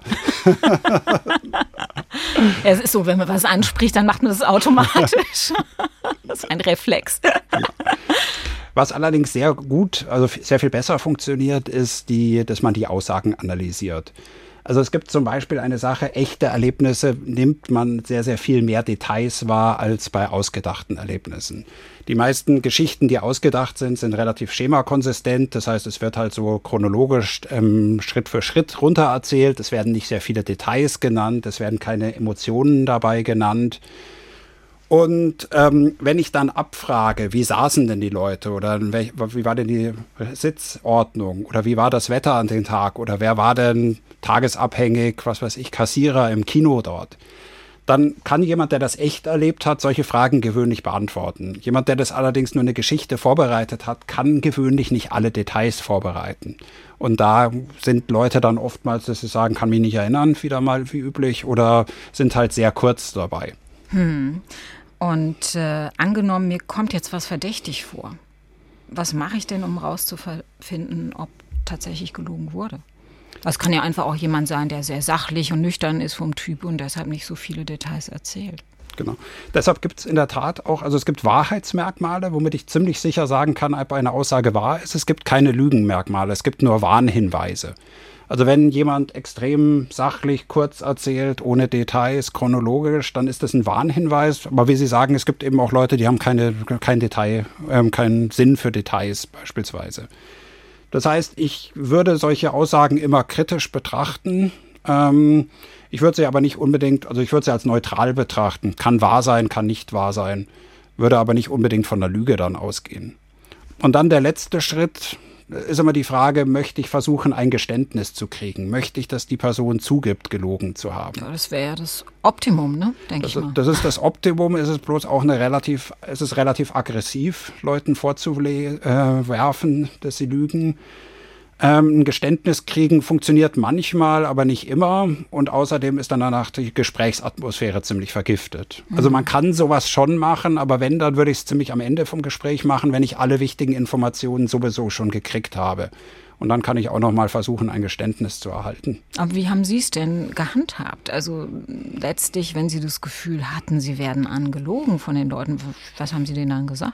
Ja, es ist so, wenn man was anspricht, dann macht man das automatisch. Das ist ein Reflex. Was allerdings sehr gut, also sehr viel besser funktioniert, ist, dass man die Aussagen analysiert. Also es gibt zum Beispiel eine Sache, echte Erlebnisse nimmt man sehr, sehr viel mehr Details wahr als bei ausgedachten Erlebnissen. Die meisten Geschichten, die ausgedacht sind, sind relativ schemakonsistent. Das heißt, es wird halt so chronologisch Schritt für Schritt runtererzählt. Es werden nicht sehr viele Details genannt, es werden keine Emotionen dabei genannt. Und wenn ich dann abfrage, wie saßen denn die Leute oder wie war denn die Sitzordnung oder wie war das Wetter an dem Tag oder wer war denn tagesabhängig, was weiß ich, Kassierer im Kino dort, dann kann jemand, der das echt erlebt hat, solche Fragen gewöhnlich beantworten. Jemand, der das allerdings nur eine Geschichte vorbereitet hat, kann gewöhnlich nicht alle Details vorbereiten. Und da sind Leute dann oftmals, dass sie sagen, kann mich nicht erinnern, wieder mal wie üblich, oder sind halt sehr kurz dabei. Und angenommen, mir kommt jetzt was verdächtig vor. Was mache ich denn, um rauszufinden, ob tatsächlich gelogen wurde? Das kann ja einfach auch jemand sein, der sehr sachlich und nüchtern ist vom Typ und deshalb nicht so viele Details erzählt. Genau. Deshalb gibt es in der Tat auch, also es gibt Wahrheitsmerkmale, womit ich ziemlich sicher sagen kann, ob eine Aussage wahr ist. Es gibt keine Lügenmerkmale, es gibt nur Warnhinweise. Also wenn jemand extrem sachlich, kurz erzählt, ohne Details, chronologisch, dann ist das ein Warnhinweis. Aber wie Sie sagen, es gibt eben auch Leute, die haben keinen Sinn für Details beispielsweise. Das heißt, ich würde solche Aussagen immer kritisch betrachten. Ich würde sie aber nicht unbedingt, also ich würde sie als neutral betrachten. Kann wahr sein, kann nicht wahr sein. Würde aber nicht unbedingt von der Lüge dann ausgehen. Und dann der letzte Schritt ist immer die Frage, möchte ich versuchen, ein Geständnis zu kriegen? Möchte ich, dass die Person zugibt, gelogen zu haben? Ja, das wäre ja das Optimum, ne? Denke ich mal. Das ist das Optimum, es ist bloß auch relativ aggressiv, Leuten vorzuwerfen, dass sie lügen. Ein Geständnis kriegen funktioniert manchmal, aber nicht immer. Und außerdem ist dann danach die Gesprächsatmosphäre ziemlich vergiftet. Also man kann sowas schon machen, aber wenn, dann würde ich es ziemlich am Ende vom Gespräch machen, wenn ich alle wichtigen Informationen sowieso schon gekriegt habe. Und dann kann ich auch noch mal versuchen, ein Geständnis zu erhalten. Aber wie haben Sie es denn gehandhabt? Also letztlich, wenn Sie das Gefühl hatten, Sie werden angelogen von den Leuten, was haben Sie denen dann gesagt?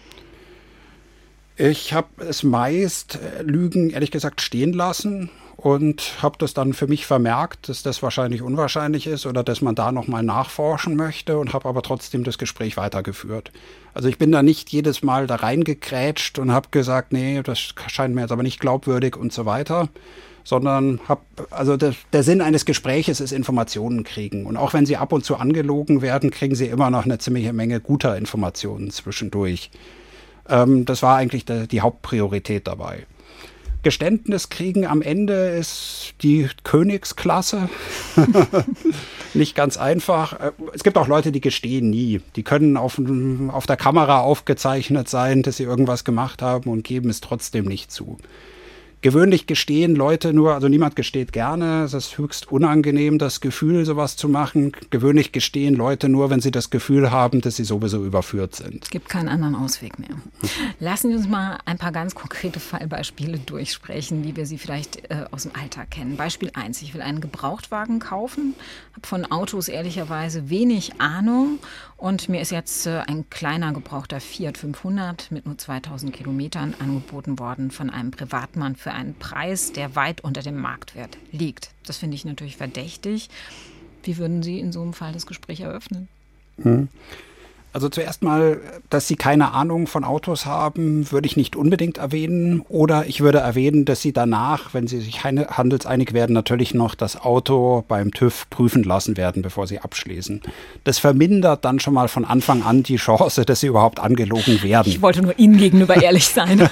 Ich habe es meist Lügen, ehrlich gesagt, stehen lassen und habe das dann für mich vermerkt, dass das wahrscheinlich unwahrscheinlich ist oder dass man da nochmal nachforschen möchte und habe aber trotzdem das Gespräch weitergeführt. Also ich bin da nicht jedes Mal da reingekrätscht und habe gesagt, nee, das scheint mir jetzt aber nicht glaubwürdig und so weiter, sondern der Sinn eines Gespräches ist Informationen kriegen. Und auch wenn Sie ab und zu angelogen werden, kriegen Sie immer noch eine ziemliche Menge guter Informationen zwischendurch. Das war eigentlich die Hauptpriorität dabei. Geständnis kriegen am Ende ist die Königsklasse. Nicht ganz einfach. Es gibt auch Leute, die gestehen nie. Die können auf der Kamera aufgezeichnet sein, dass sie irgendwas gemacht haben und geben es trotzdem nicht zu. Gewöhnlich gestehen Leute nur, also niemand gesteht gerne, es ist höchst unangenehm, das Gefühl, sowas zu machen. Gewöhnlich gestehen Leute nur, wenn sie das Gefühl haben, dass sie sowieso überführt sind. Es gibt keinen anderen Ausweg mehr. Lassen Sie uns mal ein paar ganz konkrete Fallbeispiele durchsprechen, wie wir sie vielleicht aus dem Alltag kennen. Beispiel 1, ich will einen Gebrauchtwagen kaufen, habe von Autos ehrlicherweise wenig Ahnung und mir ist jetzt ein kleiner gebrauchter Fiat 500 mit nur 2000 Kilometern angeboten worden von einem Privatmann für einen Preis, der weit unter dem Marktwert liegt. Das finde ich natürlich verdächtig. Wie würden Sie in so einem Fall das Gespräch eröffnen? Also zuerst mal, dass Sie keine Ahnung von Autos haben, würde ich nicht unbedingt erwähnen. Oder ich würde erwähnen, dass Sie danach, wenn Sie sich handelseinig werden, natürlich noch das Auto beim TÜV prüfen lassen werden, bevor Sie abschließen. Das vermindert dann schon mal von Anfang an die Chance, dass Sie überhaupt angelogen werden. Ich wollte nur Ihnen gegenüber ehrlich sein.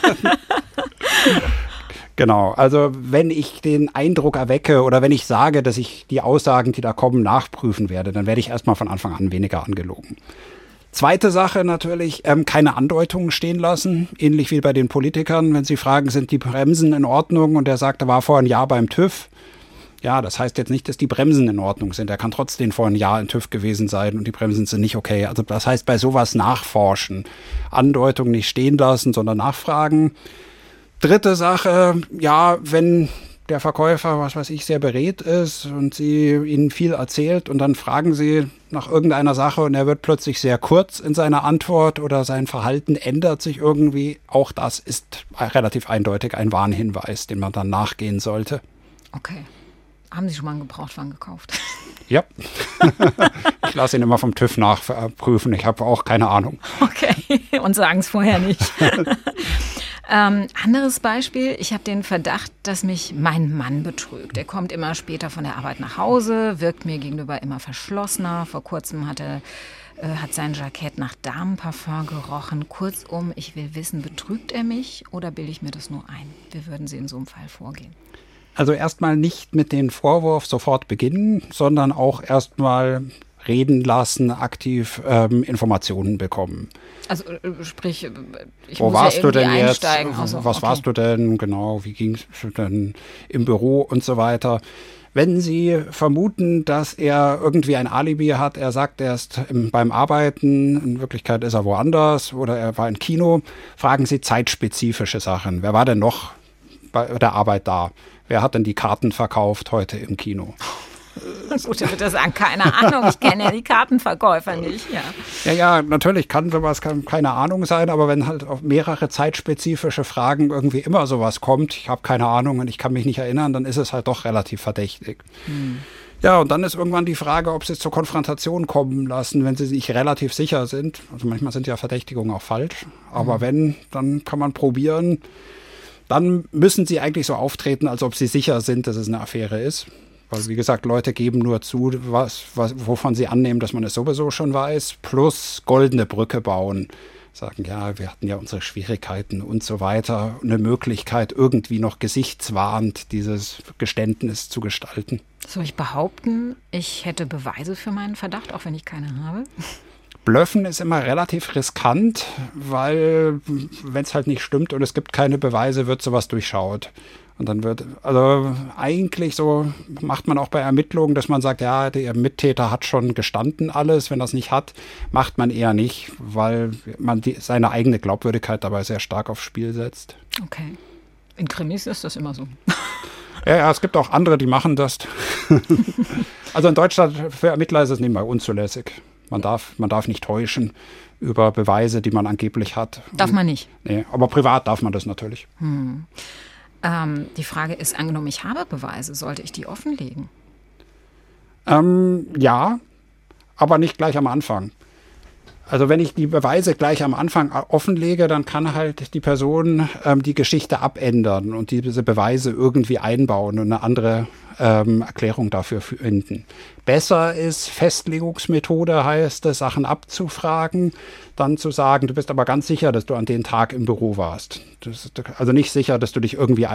Genau, also wenn ich den Eindruck erwecke oder wenn ich sage, dass ich die Aussagen, die da kommen, nachprüfen werde, dann werde ich erstmal von Anfang an weniger angelogen. Zweite Sache natürlich, keine Andeutungen stehen lassen, ähnlich wie bei den Politikern. Wenn Sie fragen, sind die Bremsen in Ordnung und er sagt, er war vor einem Jahr beim TÜV. Ja, das heißt jetzt nicht, dass die Bremsen in Ordnung sind. Er kann trotzdem vor einem Jahr im TÜV gewesen sein und die Bremsen sind nicht okay. Also das heißt, bei sowas nachforschen, Andeutungen nicht stehen lassen, sondern nachfragen. Dritte Sache, ja, wenn der Verkäufer, was weiß ich, sehr beredt ist und sie ihnen viel erzählt und dann fragen sie nach irgendeiner Sache und er wird plötzlich sehr kurz in seiner Antwort oder sein Verhalten ändert sich irgendwie, auch das ist relativ eindeutig ein Warnhinweis, den man dann nachgehen sollte. Okay. Haben Sie schon mal einen Gebrauchtwagen gekauft? Ja. Ich lasse ihn immer vom TÜV nachprüfen. Ich habe auch keine Ahnung. Okay. Und sagen es vorher nicht. Anderes Beispiel, ich habe den Verdacht, dass mich mein Mann betrügt. Er kommt immer später von der Arbeit nach Hause, wirkt mir gegenüber immer verschlossener. Vor kurzem hat sein Jackett nach Damenparfum gerochen. Kurzum, ich will wissen, betrügt er mich oder bilde ich mir das nur ein? Wie würden Sie in so einem Fall vorgehen? Also erstmal nicht mit dem Vorwurf sofort beginnen, sondern auch erstmal reden lassen, aktiv Informationen bekommen. Also sprich, ich Wo muss warst ja du irgendwie denn jetzt? einsteigen. Also, was warst du denn? Genau, wie ging es denn im Büro und so weiter? Wenn Sie vermuten, dass er irgendwie ein Alibi hat, er sagt, er ist beim Arbeiten, in Wirklichkeit ist er woanders oder er war im Kino, fragen Sie zeitspezifische Sachen. Wer war denn noch bei der Arbeit da? Wer hat denn die Karten verkauft heute im Kino? Gut, ich würde sagen, keine Ahnung, ich kenne ja die Kartenverkäufer nicht. Ja, natürlich kann sowas keine Ahnung sein, aber wenn halt auf mehrere zeitspezifische Fragen irgendwie immer sowas kommt, ich habe keine Ahnung und ich kann mich nicht erinnern, dann ist es halt doch relativ verdächtig. Ja, und dann ist irgendwann die Frage, ob sie es zur Konfrontation kommen lassen, wenn sie sich relativ sicher sind. Also manchmal sind ja Verdächtigungen auch falsch, aber wenn, dann kann man probieren. Dann müssen sie eigentlich so auftreten, als ob sie sicher sind, dass es eine Affäre ist. Weil, wie gesagt, Leute geben nur zu, wovon sie annehmen, dass man es sowieso schon weiß, plus goldene Brücke bauen. Sagen, ja, wir hatten ja unsere Schwierigkeiten und so weiter. Eine Möglichkeit, irgendwie noch gesichtswahrend dieses Geständnis zu gestalten. Soll ich behaupten, ich hätte Beweise für meinen Verdacht, auch wenn ich keine habe? Blöffen ist immer relativ riskant, weil wenn es halt nicht stimmt und es gibt keine Beweise, wird sowas durchschaut. Und dann also eigentlich so macht man auch bei Ermittlungen, dass man sagt, ja, der Mittäter hat schon gestanden alles. Wenn das nicht hat, macht man eher nicht, weil man seine eigene Glaubwürdigkeit dabei sehr stark aufs Spiel setzt. Okay. In Krimis ist das immer so. Ja, es gibt auch andere, die machen das. Also in Deutschland für Ermittler ist es nicht mal unzulässig. Man darf nicht täuschen über Beweise, die man angeblich hat. Darf man nicht? Nee, aber privat darf man das natürlich. Die Frage ist, angenommen, ich habe Beweise, sollte ich die offenlegen? Ja, aber nicht gleich am Anfang. Also wenn ich die Beweise gleich am Anfang offenlege, dann kann halt die Person die Geschichte abändern und diese Beweise irgendwie einbauen und eine andere Erklärung dafür finden. Besser ist Festlegungsmethode, heißt es, Sachen abzufragen, dann zu sagen, du bist aber ganz sicher, dass du an dem Tag im Büro warst. Also nicht sicher, dass du dich irgendwie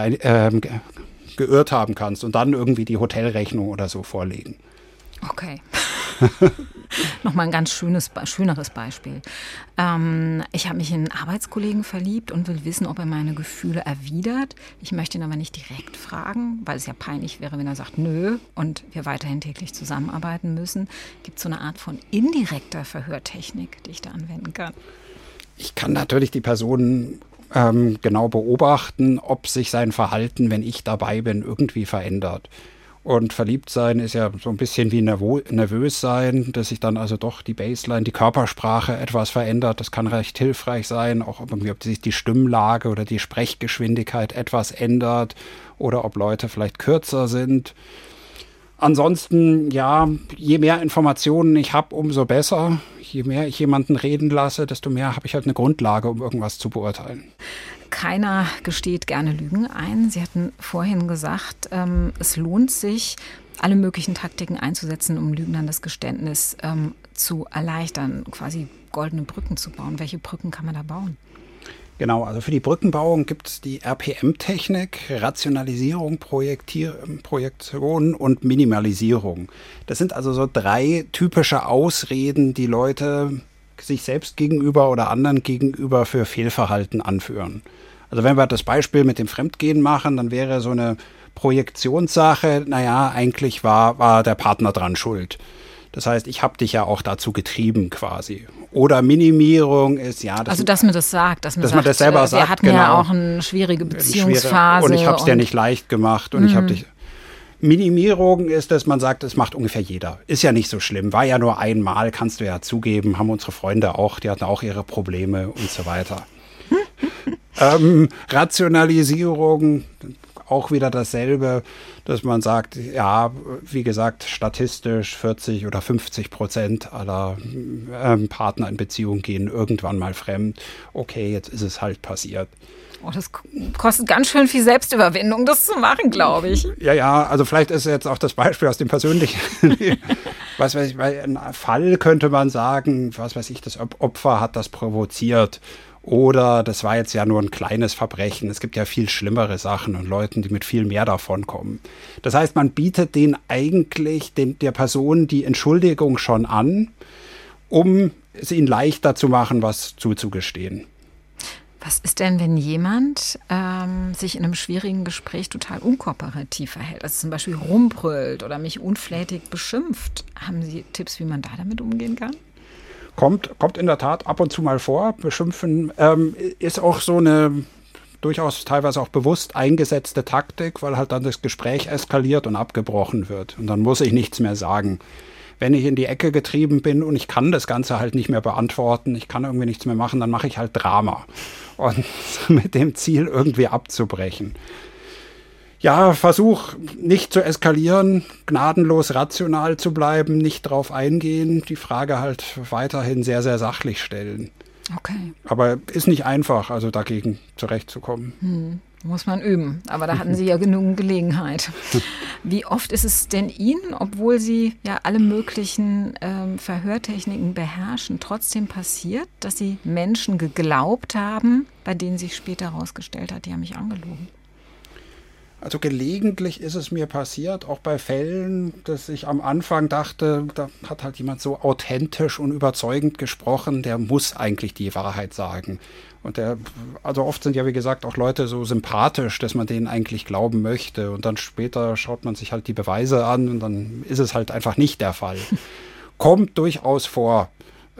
geirrt haben kannst und dann irgendwie die Hotelrechnung oder so vorlegen. Okay. Nochmal ein ganz schöneres Beispiel. Ich habe mich in einen Arbeitskollegen verliebt und will wissen, ob er meine Gefühle erwidert. Ich möchte ihn aber nicht direkt fragen, weil es ja peinlich wäre, wenn er sagt, nö, und wir weiterhin täglich zusammenarbeiten müssen. Gibt es so eine Art von indirekter Verhörtechnik, die ich da anwenden kann? Ich kann natürlich die Person genau beobachten, ob sich sein Verhalten, wenn ich dabei bin, irgendwie verändert. Und verliebt sein ist ja so ein bisschen wie nervös sein, dass sich dann also doch die Baseline, die Körpersprache etwas verändert. Das kann recht hilfreich sein, auch irgendwie, ob sich die Stimmlage oder die Sprechgeschwindigkeit etwas ändert oder ob Leute vielleicht kürzer sind. Ansonsten, ja, je mehr Informationen ich habe, umso besser. Je mehr ich jemanden reden lasse, desto mehr habe ich halt eine Grundlage, um irgendwas zu beurteilen. Keiner gesteht gerne Lügen ein. Sie hatten vorhin gesagt, es lohnt sich, alle möglichen Taktiken einzusetzen, um Lügnern das Geständnis zu erleichtern, quasi goldene Brücken zu bauen. Welche Brücken kann man da bauen? Genau, also für die Brückenbauung gibt es die RPM-Technik, Rationalisierung, Projektion und Minimalisierung. Das sind also so 3 typische Ausreden, die Leute sich selbst gegenüber oder anderen gegenüber für Fehlverhalten anführen. Also wenn wir das Beispiel mit dem Fremdgehen machen, dann wäre so eine Projektionssache, naja, eigentlich war der Partner dran schuld. Das heißt, ich habe dich ja auch dazu getrieben quasi. Oder Minimierung ist, ja... dass man das sagt. Dass man das selber sagt, wir hatten ja auch eine schwierige Beziehungsphase. Und ich habe es dir nicht leicht gemacht und ich habe dich... Minimierung ist, dass man sagt, das macht ungefähr jeder. Ist ja nicht so schlimm. War ja nur einmal, kannst du ja zugeben. Haben unsere Freunde auch, die hatten auch ihre Probleme und so weiter. Rationalisierung, auch wieder dasselbe, dass man sagt, ja, wie gesagt, statistisch 40 oder 50% aller Partner in Beziehung gehen irgendwann mal fremd. Okay, jetzt ist es halt passiert. Oh, das kostet ganz schön viel Selbstüberwindung, das zu machen, glaube ich. Ja, also vielleicht ist jetzt auch das Beispiel aus dem persönlichen, was weiß ich, bei einem Fall könnte man sagen, was weiß ich, das Opfer hat das provoziert oder das war jetzt ja nur ein kleines Verbrechen. Es gibt ja viel schlimmere Sachen und Leute, die mit viel mehr davon kommen. Das heißt, man bietet denen eigentlich der Person die Entschuldigung schon an, um es ihnen leichter zu machen, was zuzugestehen. Was ist denn, wenn jemand sich in einem schwierigen Gespräch total unkooperativ verhält? Also zum Beispiel rumbrüllt oder mich unflätig beschimpft. Haben Sie Tipps, wie man da damit umgehen kann? Kommt in der Tat ab und zu mal vor. Beschimpfen ist auch so eine durchaus teilweise auch bewusst eingesetzte Taktik, weil halt dann das Gespräch eskaliert und abgebrochen wird. Und dann muss ich nichts mehr sagen. Wenn ich in die Ecke getrieben bin und ich kann das Ganze halt nicht mehr beantworten, ich kann irgendwie nichts mehr machen, dann mache ich halt Drama. Und mit dem Ziel irgendwie abzubrechen. Ja, versuch nicht zu eskalieren, gnadenlos rational zu bleiben, nicht drauf eingehen, die Frage halt weiterhin sehr, sehr sachlich stellen. Okay. Aber ist nicht einfach, also dagegen zurechtzukommen. Muss man üben. Aber da hatten Sie ja genügend Gelegenheit. Wie oft ist es denn Ihnen, obwohl Sie ja alle möglichen Verhörtechniken beherrschen, trotzdem passiert, dass Sie Menschen geglaubt haben, bei denen sich später herausgestellt hat, die haben mich angelogen? Also gelegentlich ist es mir passiert, auch bei Fällen, dass ich am Anfang dachte, da hat halt jemand so authentisch und überzeugend gesprochen, der muss eigentlich die Wahrheit sagen. Und also oft sind ja, wie gesagt, auch Leute so sympathisch, dass man denen eigentlich glauben möchte. Und dann später schaut man sich halt die Beweise an und dann ist es halt einfach nicht der Fall. Kommt durchaus vor.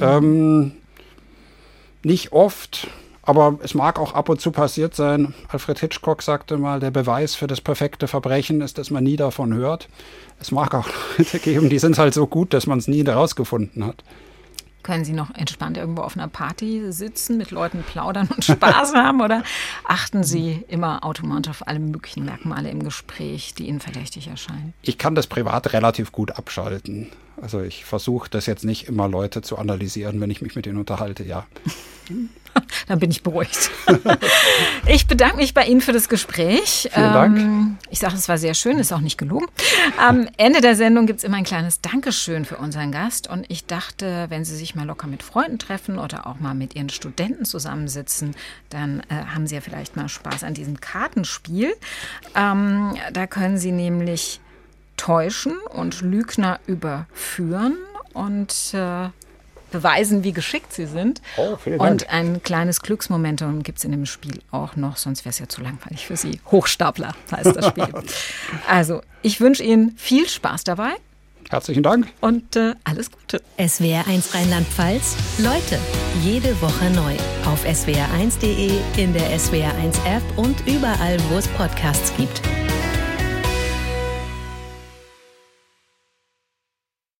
Nicht oft. Aber es mag auch ab und zu passiert sein. Alfred Hitchcock sagte mal, der Beweis für das perfekte Verbrechen ist, dass man nie davon hört. Es mag auch Leute geben, die sind halt so gut, dass man es nie herausgefunden hat. Können Sie noch entspannt irgendwo auf einer Party sitzen, mit Leuten plaudern und Spaß haben? Oder achten Sie immer automatisch auf alle möglichen Merkmale im Gespräch, die Ihnen verdächtig erscheinen? Ich kann das privat relativ gut abschalten. Also ich versuche das jetzt nicht immer Leute zu analysieren, wenn ich mich mit ihnen unterhalte, ja. Dann bin ich beruhigt. Ich bedanke mich bei Ihnen für das Gespräch. Vielen Dank. Ich sage, es war sehr schön, ist auch nicht gelogen. Am Ende der Sendung gibt es immer ein kleines Dankeschön für unseren Gast. Und ich dachte, wenn Sie sich mal locker mit Freunden treffen oder auch mal mit Ihren Studenten zusammensitzen, dann haben Sie ja vielleicht mal Spaß an diesem Kartenspiel. Da können Sie nämlich täuschen und Lügner überführen und beweisen, wie geschickt sie sind. Oh, vielen Dank. Und ein kleines Glücksmomentum gibt es in dem Spiel auch noch, sonst wäre es ja zu langweilig für Sie. Hochstapler heißt das Spiel. Also, ich wünsche Ihnen viel Spaß dabei. Herzlichen Dank. Und alles Gute. SWR1 Rheinland-Pfalz. Leute, jede Woche neu. Auf swr1.de, in der SWR1 App und überall, wo es Podcasts gibt.